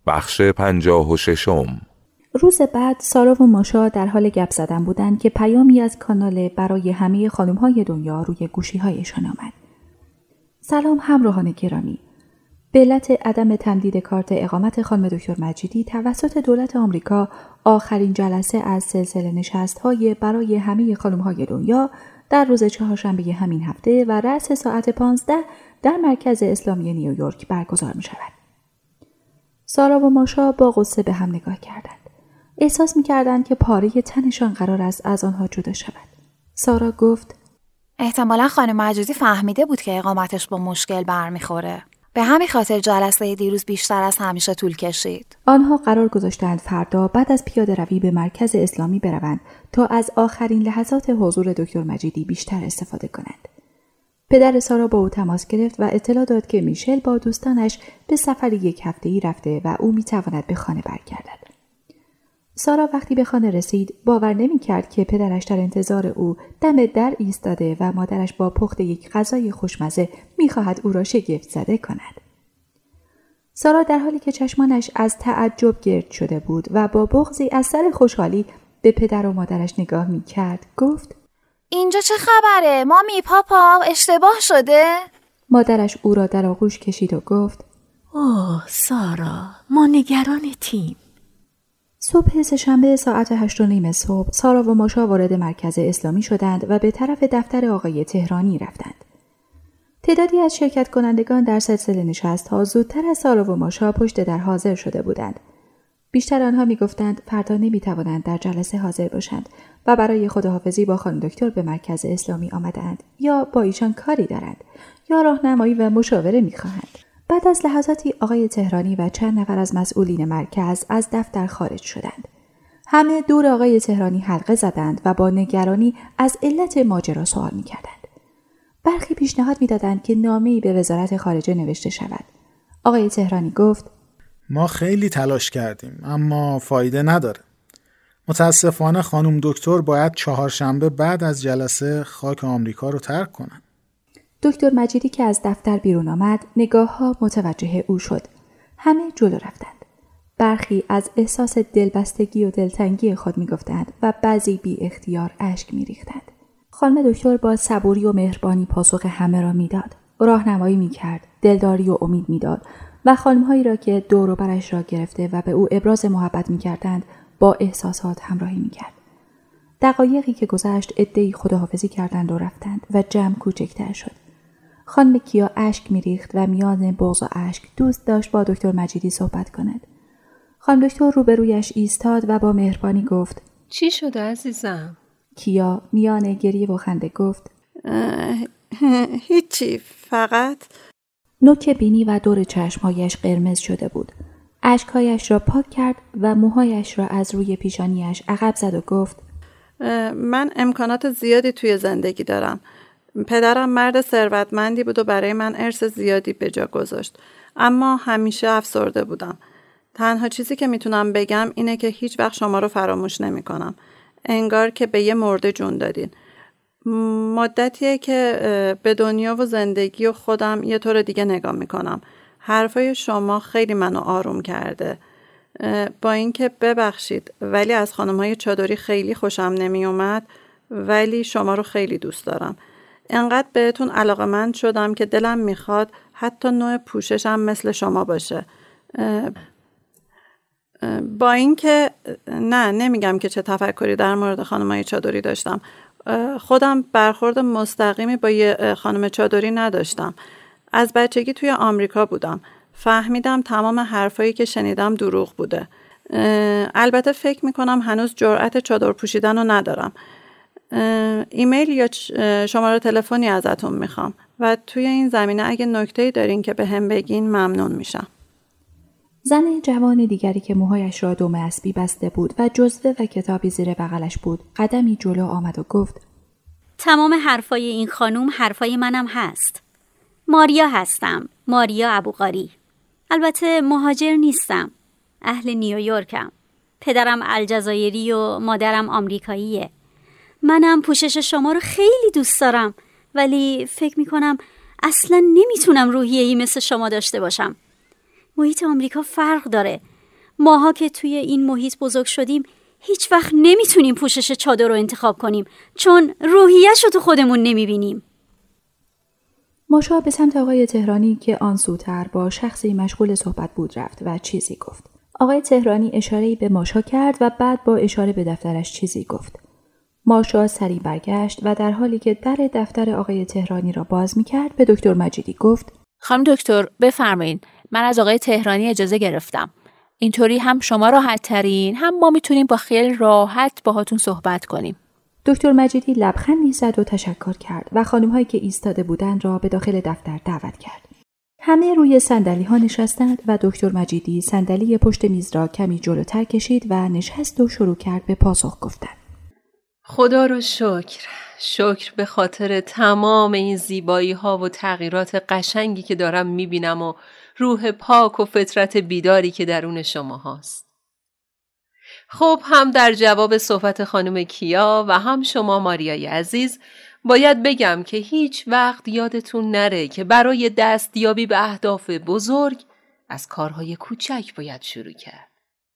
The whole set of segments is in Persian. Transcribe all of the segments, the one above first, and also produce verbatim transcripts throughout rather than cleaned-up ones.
بخش پنجاه و ششم. روز بعد سارا و ماشا در حال گپ زدن بودند که پیامی از کانال برای همه خانم‌های دنیا روی گوشی‌هایشان آمد. سلام همراهان گرامی. به علت عدم تمدید کارت اقامت خانم دکتر مجیدی توسط دولت آمریکا، آخرین جلسه از سلسله نشست‌های برای همه خانم‌های دنیا در روز چهارشنبه همین هفته و رأس ساعت پانزده در مرکز اسلامی نیویورک برگزار می‌شود. سارا و ماشا با غصه به هم نگاه کردند. احساس می‌کردند که پاره تنشان قرار است از آنها جدا شود. سارا گفت: احتمالاً خانم مجیدی فهمیده بود که اقامتش با مشکل برمیخوره. به همین خاطر جلسه دیروز بیشتر از همیشه طول کشید. آنها قرار گذاشتند فردا بعد از پیاده روی به مرکز اسلامی بروند تا از آخرین لحظات حضور دکتر مجیدی بیشتر استفاده کنند. پدر سارا با او تماس گرفت و اطلاع داد که میشل با دوستانش به سفری یک هفته‌ای رفته و او میتواند به خانه برگردد. سارا وقتی به خانه رسید باور نمی‌کرد که پدرش در انتظار او دم در ایستاده و مادرش با پخت یک غذای خوشمزه می‌خواهد او را شگفت زده کند. سارا در حالی که چشمانش از تعجب گرد شده بود و با بغضی از سر خوشحالی به پدر و مادرش نگاه می‌کرد گفت: اینجا چه خبره؟ مامی پاپا اشتباه شده؟ مادرش او را در آغوش کشید و گفت: اوه سارا، ما نگرانتیم. صبح سه‌شنبه ساعت هشت و نیم صبح سارا و ماشا وارد مرکز اسلامی شدند و به طرف دفتر آقای تهرانی رفتند. تعدادی از شرکت کنندگان در سلسله نشست‌ها زودتر از سارا و ماشا پشت در حاضر شده بودند. بیشتر آنها می‌گفتند فردا نمی‌توانند در جلسه حاضر باشند و برای خداحافظی با خانم دکتر به مرکز اسلامی آمدند یا با ایشان کاری دارند یا راهنمایی و مشاوره می‌خواهند. بعد از لحظاتی آقای تهرانی و چند نفر از مسئولین مرکز از دفتر خارج شدند. همه دور آقای تهرانی حلقه زدند و با نگرانی از علت ماجرا سوال می‌کردند. برخی پیشنهاد می‌دادند که نامه‌ای به وزارت خارجه نوشته شود. آقای تهرانی گفت: ما خیلی تلاش کردیم اما فایده نداره. متاسفانه خانم دکتر باید چهارشنبه بعد از جلسه خاک آمریکا رو ترک کنن. دکتر مجیدی که از دفتر بیرون آمد نگاه‌ها متوجه او شد. همه جلو رفتند. برخی از احساس دلبستگی و دلتنگی خود می‌گفتند و بعضی بی اختیار اشک می‌ریختند. خانم دکتر با صبوری و مهربانی پاسخ همه را می‌داد. راهنمایی می‌کرد، دلداری و امید می‌داد و خانم‌هایی را که دور و برش را گرفته و به او ابراز محبت می‌کردند با احساسات همراهی می‌کرد. دقایقی که گذشت عده‌ای خداحافظی کردند و رفتند و جمع کوچکتر شد. خانم کیا اشک می‌ریخت و میان بغض و اشک دوست داشت با دکتر مجیدی صحبت کند. خانم دکتر روبرویش ایستاد و با مهربانی گفت: چی شده عزیزم؟ کیا میان گریه و خنده گفت: هیچی، فقط نوک بینی و دور چشمهایش قرمز شده بود. اشکهایش را پاک کرد و موهایش را از روی پیشانیش عقب زد و گفت: من امکانات زیادی توی زندگی دارم. پدرم مرد ثروتمندی بود و برای من ارث زیادی به جا گذاشت. اما همیشه افسرده بودم. تنها چیزی که میتونم بگم اینه که هیچ وقت شما رو فراموش نمی کنم. انگار که به یه مرده جون دادین. مدتیه که به دنیا و زندگی و خودم یه طور دیگه نگاه میکنم. حرفای شما خیلی منو آروم کرده. با اینکه ببخشید ولی از خانم‌های چادری خیلی خوشم نمی اومد، ولی شما رو خیلی دوست دارم. انقدر بهتون علاقه‌مند شدم که دلم میخواد حتی نوع پوششم مثل شما باشه. با اینکه نه نمیگم که چه تفکری در مورد خانم‌های چادری داشتم. خودم برخورد مستقیمی با یه خانم چادری نداشتم. از بچگی توی آمریکا بودم. فهمیدم تمام حرفایی که شنیدم دروغ بوده. البته فکر میکنم هنوز جرأت چادر پوشیدن رو ندارم. ایمیل یا شماره تلفنی ازتون میخوام و توی این زمینه اگه نکته‌ای دارین که به هم بگین ممنون میشم. زن جوان دیگری که موهایش را دم اسبی بسته بود و جزوه و کتابی زیر بغلش بود قدمی جلو آمد و گفت: تمام حرفای این خانوم حرفای منم هست. ماریا هستم، ماریا ابوقاری. البته مهاجر نیستم، اهل نیویورکم. پدرم الجزایری و مادرم آمریکاییه. منم پوشش شما رو خیلی دوست دارم، ولی فکر میکنم اصلا نمیتونم روحیه‌ای مثل شما داشته باشم. محیط آمریکا فرق داره. ماها که توی این محیط بزرگ شدیم هیچ وقت نمیتونیم پوشش چادر رو انتخاب کنیم چون روحیه‌ش رو تو خودمون نمیبینیم. ماشا به سمت آقای تهرانی که آن سوتر با شخصی مشغول صحبت بود رفت و چیزی گفت. آقای تهرانی اشاره‌ای به ماشا کرد و بعد با اشاره به دفترش چیزی گفت. ماشا سریع برگشت و در حالی که در دفتر آقای تهرانی را باز می‌کرد به دکتر مجیدی گفت: خانم دکتر بفرمایید، من از آقای تهرانی اجازه گرفتم. اینطوری هم شما راحت ترین، هم ما میتونیم با خیال راحت باهاتون صحبت کنیم. دکتر مجیدی لبخندی زد و تشکر کرد و خانم‌هایی که ایستاده بودند را به داخل دفتر دعوت کرد. همه روی صندلی‌ها نشستند و دکتر مجیدی صندلی پشت میز را کمی جلوتر کشید و نشست و شروع کرد به پاسخ گفتن. خدا رو شکر. شکر به خاطر تمام این زیبایی ها و تغییرات قشنگی که دارم میبینم و روح پاک و فطرت بیداری که درون شما هاست. خب هم در جواب صحبت خانم کیا و هم شما ماریای عزیز باید بگم که هیچ وقت یادتون نره که برای دستیابی به اهداف بزرگ از کارهای کوچک باید شروع کرد.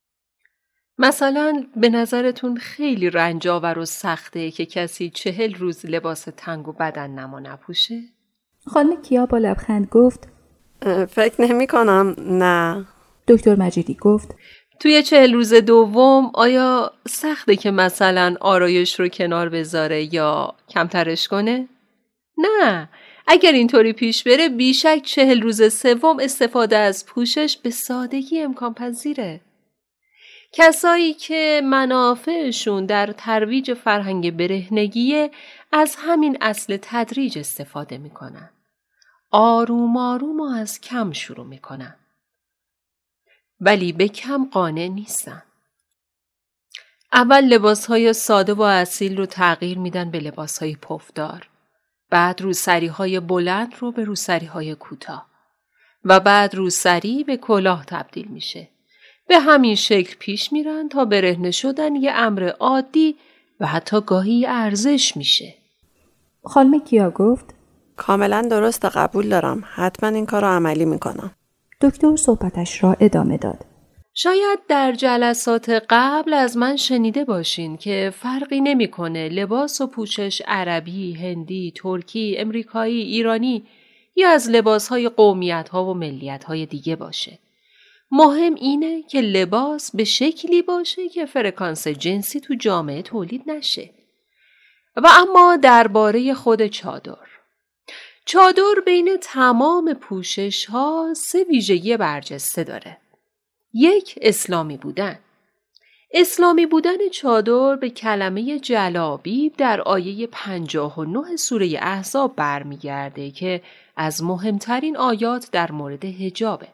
مثلا به نظرتون خیلی رنجاور و سخته که کسی چهل روز لباس تنگ و بدن نما نپوشه؟ خانم کیا با لبخند گفت: فکر نمی کنم. نه. دکتر مجیدی گفت: توی چهل روز دوم آیا سخته که مثلا آرایش رو کنار بذاره یا کمترش کنه؟ نه. اگر اینطوری پیش بره بیشک چهل روز سوم استفاده از پوشش به سادگی امکان پذیره. کسایی که منافعشون در ترویج فرهنگ برهنگیه از همین اصل تدریج استفاده میکنن. آروم آروم و از کم شروع میکنن. ولی به کم قانع نیستن. اول لباسهای ساده و اصیل رو تغییر میدن به لباسهای پفدار. بعد روسریهای بلند رو به روسریهای کوتاه. و بعد روسری به کلاه تبدیل میشه. به همین شکل پیش میرن تا برهنه شدن یه امر عادی و حتی گاهی ارزش میشه. خانم کیا گفت: کاملا درست، قبول دارم. حتما این کار رو عملی میکنم. دکتر صحبتش را ادامه داد. شاید در جلسات قبل از من شنیده باشین که فرقی نمیکنه لباس و پوشش عربی، هندی، ترکی، امریکایی، ایرانی یا از لباسهای قومیت‌ها و ملیت‌های دیگه باشه. مهم اینه که لباس به شکلی باشه که فرکانس جنسی تو جامعه تولید نشه. و اما درباره خود چادر. چادر بین تمام پوشش ها سه ویژگی برجسته داره. یک، اسلامی بودن. اسلامی بودن چادر به کلمه جلابیب در آیه پنجاه و نه سوره احزاب برمیگرده که از مهمترین آیات در مورد حجابه.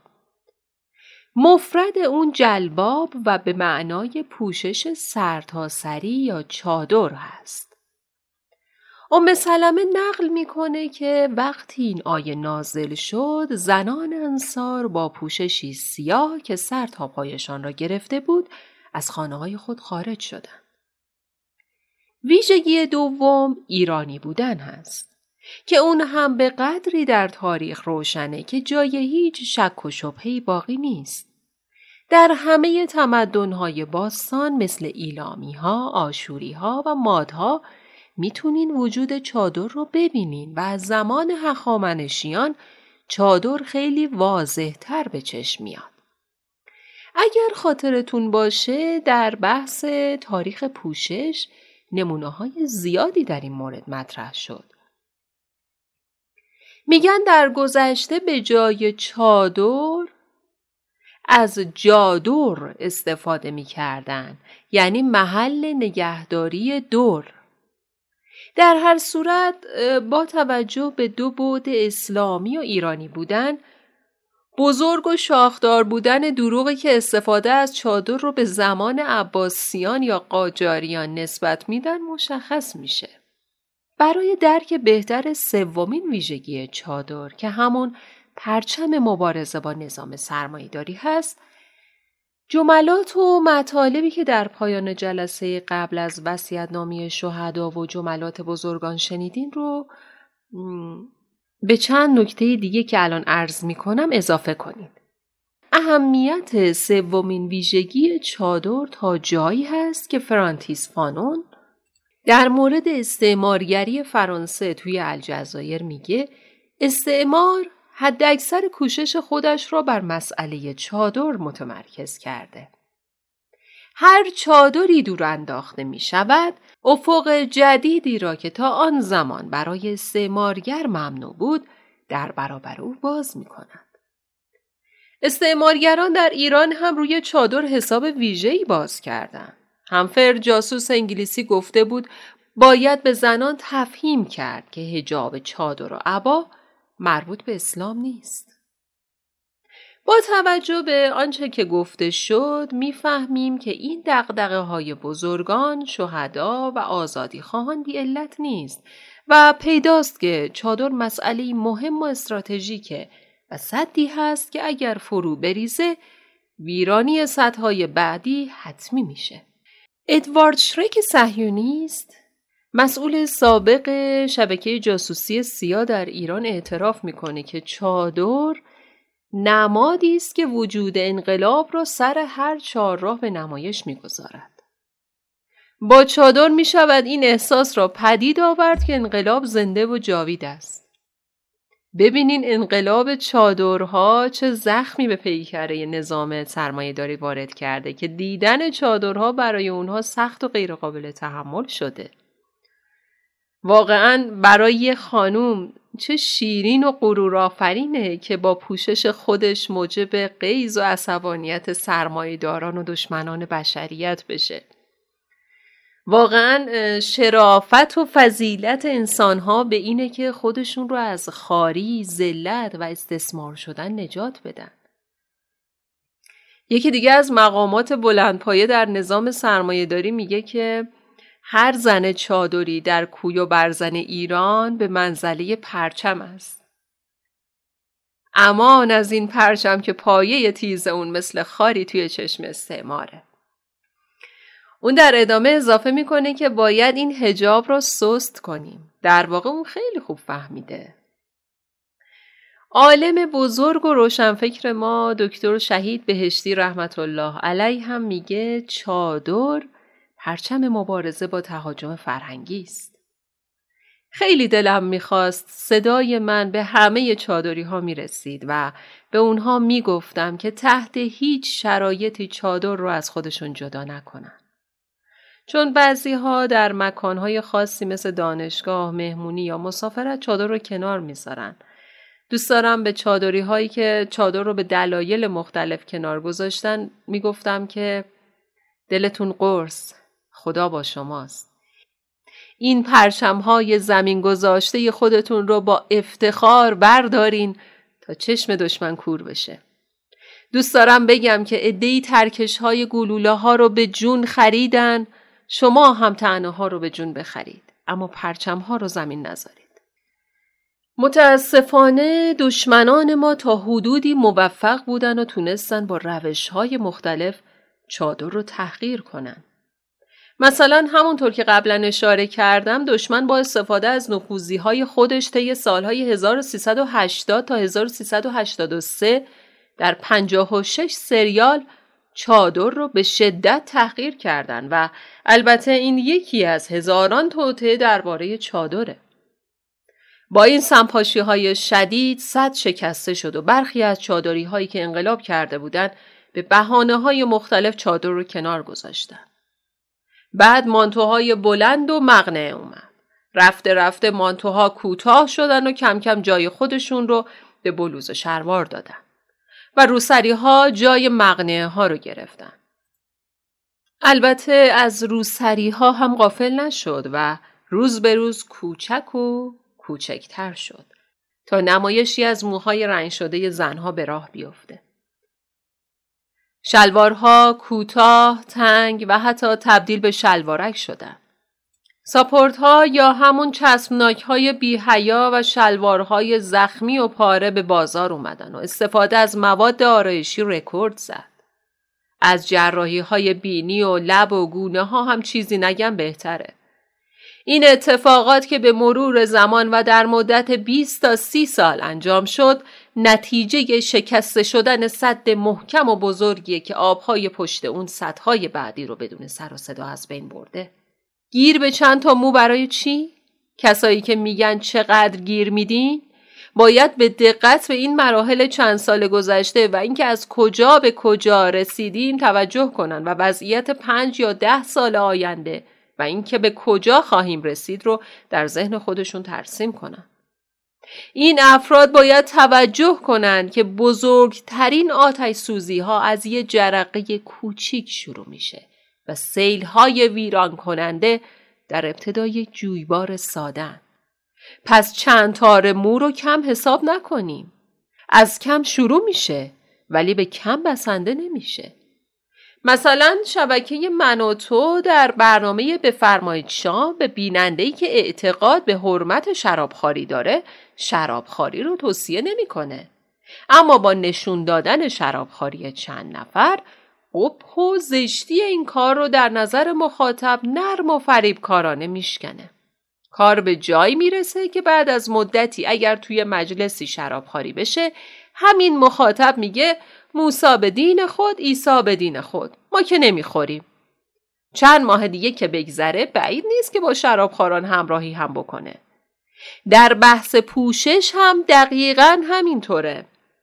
مفرد اون جلباب و به معنای پوشش سرتاسری یا چادر هست. ام سلمه نقل میکنه که وقتی این آیه نازل شد زنان انصار با پوششی سیاه که سر تا پایشان را گرفته بود از خانه‌های خود خارج شدند. ویژگی دوم ایرانی بودن هست که اون هم به قدری در تاریخ روشنه که جای هیچ شک و شبهه‌ای باقی نیست. در همه تمدن‌های باستان مثل ایلامی‌ها، آشوری‌ها و مادها میتونین وجود چادر رو ببینین و از زمان هخامنشیان چادر خیلی واضح‌تر به چشم میاد. اگر خاطرتون باشه در بحث تاریخ پوشش نمونه‌های زیادی در این مورد مطرح شد. میگن در گذشته به جای چادر از جادر استفاده می‌کردن، یعنی محل نگهداری دور. در هر صورت با توجه به دو بعد اسلامی و ایرانی بودن، بزرگ و شاخدار بودن دروغی که استفاده از چادر رو به زمان عباسیان یا قاجاریان نسبت میدن مشخص میشه. برای درک بهتر سومین ویژگی چادر که همون پرچم مبارزه با نظام سرمایه‌داری هست، جملات و مطالبی که در پایان جلسه قبل از وصیت‌نامه شهدا و جملات بزرگان شنیدین رو به چند نکته دیگه که الان عرض می‌کنم اضافه کنید. اهمیت سومین ویژگی چادر تا جایی هست که فرانسیس فانون در مورد استعمارگری فرانسه توی الجزایر میگه استعمار حد اکثر کوشش خودش را بر مسئله چادر متمرکز کرده. هر چادری دور انداخته می شود، افق جدیدی را که تا آن زمان برای استعمارگر ممنوع بود، در برابر او باز می کند. استعمارگران در ایران هم روی چادر حساب ویژه‌ای باز کردند. همفر جاسوس انگلیسی گفته بود باید به زنان تفهیم کرد که حجاب چادر و عبا مربوط به اسلام نیست. با توجه به آنچه که گفته شد میفهمیم که این دغدغه‌های بزرگان، شهدا و آزادی خواهان بی علت نیست و پیداست که چادر مسئله مهم و استراتژیکه و سدی هست که اگر فرو بریزه ویرانی سدهای بعدی حتمی میشه. ادوارد شرک صهیونیست، مسئول سابق شبکه جاسوسی سیا در ایران، اعتراف میکنه که چادر نمادی است که وجود انقلاب را سر هر چهارراه به نمایش میگذارد. با چادر می شود این احساس را پدید آورد که انقلاب زنده و جاوید است. ببینین انقلاب چادرها چه زخمی به پیکره نظام سرمایه‌داری وارد کرده که دیدن چادرها برای اونها سخت و غیر قابل تحمل شده. واقعاً برای خانوم چه شیرین و غرورآفرینه که با پوشش خودش موجب غیظ و عصبانیت سرمایه‌داران و دشمنان بشریت بشه. واقعاً شرافت و فضیلت انسانها به اینه که خودشون رو از خواری، ذلت و استثمار شدن نجات بدن. یکی دیگه از مقامات بلندپایه در نظام سرمایه‌داری میگه که هر زن چادری در کوی و برزن ایران به منزله پرچم است. امان از این پرچم که پایه تیز اون مثل خاری توی چشم استعماره. اون در ادامه اضافه میکنه که باید این حجاب رو سست کنیم. در واقع اون خیلی خوب فهمیده. عالم بزرگ و روشنفکر ما دکتر شهید بهشتی رحمت الله علیه هم میگه چادر پرچم مبارزه با تهاجم فرهنگی است. خیلی دلم میخواست صدای من به همه چادری ها میرسید و به اونها میگفتم که تحت هیچ شرایطی چادر رو از خودشون جدا نکنن. چون بعضی ها در مکانهای خاصی مثل دانشگاه، مهمونی یا مسافرت چادر رو کنار میذارن. دوست دارم به چادری هایی که چادر رو به دلایل مختلف کنار گذاشتن میگفتم که دلتون قرص، خدا با شماست. این پرچم‌های زمین گذاشته خودتون رو با افتخار بردارین تا چشم دشمن کور بشه. دوست دارم بگم که عده‌ای ترکش‌های گلوله‌ها رو به جون خریدن، شما هم طعنه‌ها رو به جون بخرید، اما پرچم‌ها رو زمین نذارید. متاسفانه دشمنان ما تا حدودی موفق بودن و تونستن با روش‌های مختلف چادر رو تحقیر کنن. مثلا همونطور که قبلا اشاره کردم دشمن با استفاده از نفوذی‌های خودش طی سالهای هزار و سیصد و هشتاد تا هزار و سیصد و هشتاد و سه در پنجاه و شش سریال چادر رو به شدت تحقیر کردن و البته این یکی از هزاران توطئه درباره چادره. با این سمپاشی‌های شدید سد شکسته شد و برخی از چادری‌هایی که انقلاب کرده بودند به بهانه‌های مختلف چادر رو کنار گذاشتن. بعد مانتوهای بلند و مقنعه اومد. رفته رفته مانتوها کوتاه شدن و کم کم جای خودشون رو به بلوز و شلوار دادن. و روسری‌ها جای مقنعه ها رو گرفتن. البته از روسری‌ها هم غافل نشد و روز به روز کوچک و کوچکتر شد تا نمایشی از موهای رنگ شده زنها به راه بیفته. شلوارها کوتاه، تنگ و حتی تبدیل به شلوارک شدن. ساپورت‌ها یا همون چسبناک‌های بی‌حیا و شلوارهای زخمی و پاره به بازار اومدن و استفاده از مواد آرایشی رکورد زد. از جراحی‌های بینی و لب و گونه‌ها هم چیزی نگم بهتره. این اتفاقات که به مرور زمان و در مدت بیست تا سی سال انجام شد، نتیجه شکسته شدن سد محکم و بزرگیه که آبهای پشت اون سدهای بعدی رو بدون سر و صدا از بین برده. گیر به چند تا مو برای چی؟ کسایی که میگن چقدر گیر میدین باید به دقت به این مراحل چند سال گذشته و اینکه از کجا به کجا رسیدیم توجه کنن و وضعیت پنج یا ده سال آینده و اینکه به کجا خواهیم رسید رو در ذهن خودشون ترسیم کنن. این افراد باید توجه کنن که بزرگترین آتش سوزی ها از یه جرقه کوچیک شروع میشه و سیل های ویران کننده در ابتدای جویبار سادن. پس چند تار مو رو کم حساب نکنیم. از کم شروع میشه ولی به کم بسنده نمیشه. مثلا شبکه من و تو در برنامه بفرمایید شام به بیننده‌ای که اعتقاد به حرمت شرابخواری داره شرابخواری رو توصیه نمیکنه. اما با نشون دادن شرابخواری چند نفر قبح و زشتی این کار رو در نظر مخاطب نرم و فریبکارانه میشکنه. کار به جایی میرسه که بعد از مدتی اگر توی مجلسی شرابخواری بشه همین مخاطب میگه موسی به دین خود، عیسی به دین خود. ما که نمیخوریم. چند ماه دیگه که بگذره بعید نیست که با شرابخواران همراهی هم بکنه. در بحث پوشش هم دقیقاً همینطوره.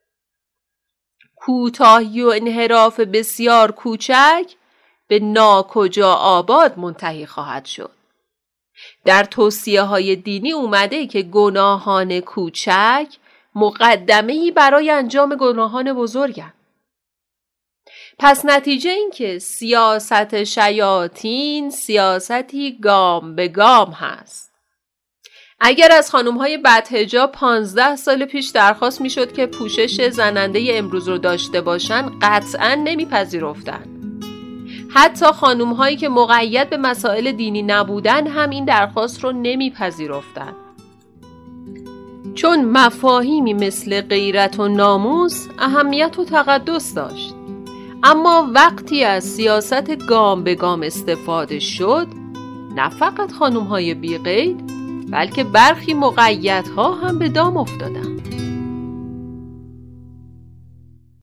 کوتاهی و انحراف بسیار کوچک به ناکجا آباد منتهی خواهد شد. در توصیه های دینی اومده که گناهان کوچک مقدمه‌ای برای انجام گناهان بزرگن. پس نتیجه این که سیاست شیاطین سیاستی گام به گام هست. اگر از خانم‌های بدحجاب پانزده سال پیش درخواست می‌شد که پوشش زننده امروز رو داشته باشن قطعاً نمی‌پذیرفتن. حتی خانم‌هایی که مقید به مسائل دینی نبودن هم این درخواست رو نمی‌پذیرفتن. چون مفاهیمی مثل غیرت و ناموس اهمیت و تقدس داشت. اما وقتی از سیاست گام به گام استفاده شد نه فقط خانم‌های بی‌قید بلکه برخی مقیدها هم به دام افتادند.